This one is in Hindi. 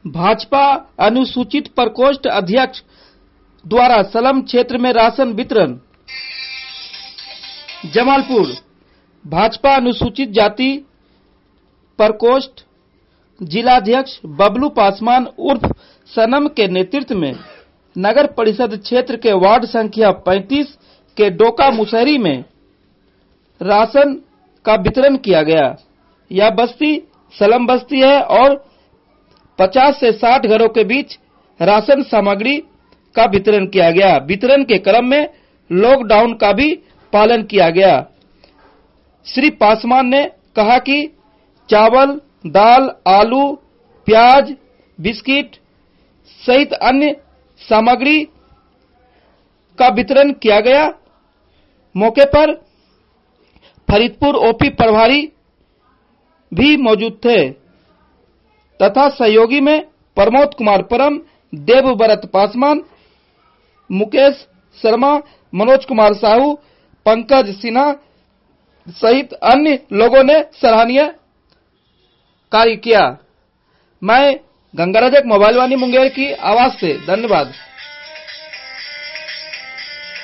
भाजपा अनुसूचित प्रकोष्ठ अध्यक्ष द्वारा सलम क्षेत्र में राशन वितरण। जमालपुर भाजपा अनुसूचित जाति प्रकोष्ठ जिलाध्यक्ष बबलू पासवान उर्फ सनम के नेतृत्व में नगर परिषद क्षेत्र के वार्ड संख्या 35 के डोका मुसहरी में राशन का वितरण किया गया। यह बस्ती सलम बस्ती है और 50 से 60 घरों के बीच राशन सामग्री का वितरण किया गया। वितरण के क्रम में लॉकडाउन का भी पालन किया गया। श्री पासवान ने कहा कि चावल, दाल, आलू, प्याज, बिस्किट सहित अन्य सामग्री का वितरण किया गया। मौके पर फरीदपुर ओपी प्रभारी भी मौजूद थे तथा सहयोगी में प्रमोद कुमार परम, देवव्रत पासवान, मुकेश शर्मा, मनोज कुमार साहू, पंकज सिन्हा सहित अन्य लोगों ने सराहनीय कार्य किया। मैं गंगाराजक मोबाइल वाणी मुंगेर की आवाज से धन्यवाद।